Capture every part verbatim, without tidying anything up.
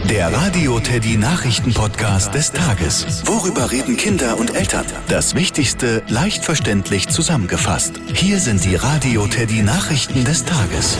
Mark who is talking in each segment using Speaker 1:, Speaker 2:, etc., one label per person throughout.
Speaker 1: Der Radio Teddy Nachrichten-Podcast des Tages. Worüber reden Kinder und Eltern? Das Wichtigste leicht verständlich zusammengefasst. Hier sind die Radio Teddy Nachrichten des Tages.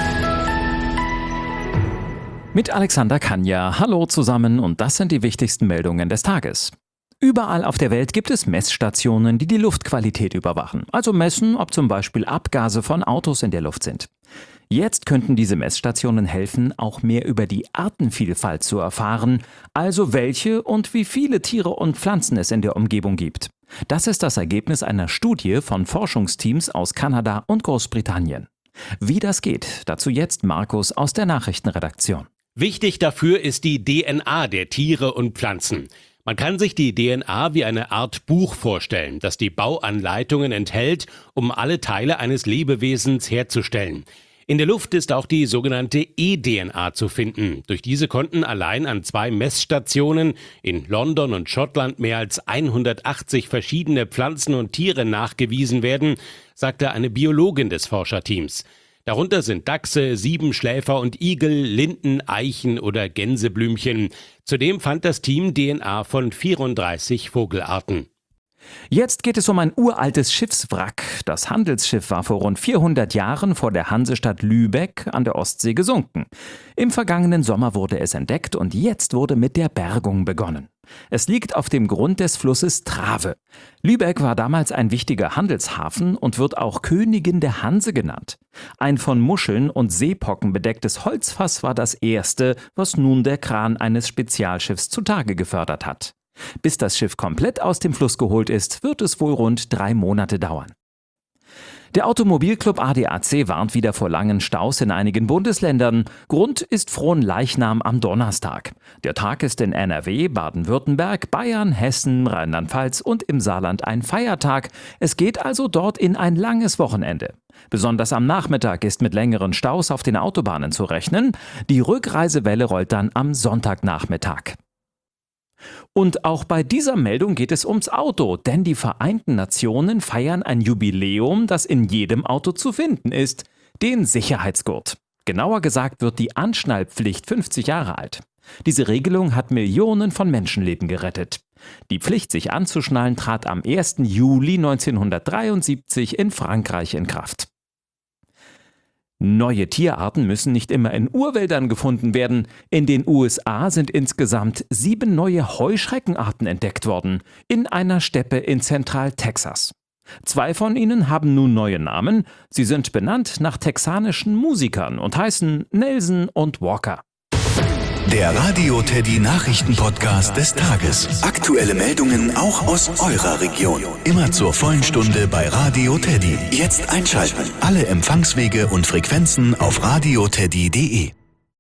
Speaker 2: Mit Alexander Kanja. Hallo zusammen und das sind die wichtigsten Meldungen des Tages. Überall auf der Welt gibt es Messstationen, die die Luftqualität überwachen. Also messen, ob zum Beispiel Abgase von Autos in der Luft sind. Jetzt könnten diese Messstationen helfen, auch mehr über die Artenvielfalt zu erfahren, also welche und wie viele Tiere und Pflanzen es in der Umgebung gibt. Das ist das Ergebnis einer Studie von Forschungsteams aus Kanada und Großbritannien. Wie das geht, dazu jetzt Markus aus der Nachrichtenredaktion.
Speaker 3: Wichtig dafür ist die D N A der Tiere und Pflanzen. Man kann sich die D N A wie eine Art Buch vorstellen, das die Bauanleitungen enthält, um alle Teile eines Lebewesens herzustellen. In der Luft ist auch die sogenannte E D N A zu finden. Durch diese konnten allein an zwei Messstationen in London und Schottland mehr als hundertachtzig verschiedene Pflanzen und Tiere nachgewiesen werden, sagte eine Biologin des Forscherteams. Darunter sind Dachse, Siebenschläfer und Igel, Linden, Eichen oder Gänseblümchen. Zudem fand das Team D N A von vierunddreißig Vogelarten.
Speaker 2: Jetzt geht es um ein uraltes Schiffswrack. Das Handelsschiff war vor rund vierhundert Jahren vor der Hansestadt Lübeck an der Ostsee gesunken. Im vergangenen Sommer wurde es entdeckt und jetzt wurde mit der Bergung begonnen. Es liegt auf dem Grund des Flusses Trave. Lübeck war damals ein wichtiger Handelshafen und wird auch Königin der Hanse genannt. Ein von Muscheln und Seepocken bedecktes Holzfass war das erste, was nun der Kran eines Spezialschiffs zutage gefördert hat. Bis das Schiff komplett aus dem Fluss geholt ist, wird es wohl rund drei Monate dauern. Der Automobilclub A D A C warnt wieder vor langen Staus in einigen Bundesländern. Grund ist Fronleichnam am Donnerstag. Der Tag ist in N R W, Baden-Württemberg, Bayern, Hessen, Rheinland-Pfalz und im Saarland ein Feiertag. Es geht also dort in ein langes Wochenende. Besonders am Nachmittag ist mit längeren Staus auf den Autobahnen zu rechnen. Die Rückreisewelle rollt dann am Sonntagnachmittag. Und auch bei dieser Meldung geht es ums Auto, denn die Vereinten Nationen feiern ein Jubiläum, das in jedem Auto zu finden ist, den Sicherheitsgurt. Genauer gesagt wird die Anschnallpflicht fünfzig Jahre alt. Diese Regelung hat Millionen von Menschenleben gerettet. Die Pflicht, sich anzuschnallen, trat am ersten Juli neunzehnhundertdreiundsiebzig in Frankreich in Kraft. Neue Tierarten müssen nicht immer in Urwäldern gefunden werden. In den U S A sind insgesamt sieben neue Heuschreckenarten entdeckt worden, in einer Steppe in Zentral-Texas. Zwei von ihnen haben nun neue Namen. Sie sind benannt nach texanischen Musikern und heißen Nelson und Walker.
Speaker 1: Der Radio Teddy Nachrichten-Podcast des Tages. Aktuelle Meldungen auch aus eurer Region. Immer zur vollen Stunde bei Radio Teddy. Jetzt einschalten. Alle Empfangswege und Frequenzen auf radioteddy punkt de.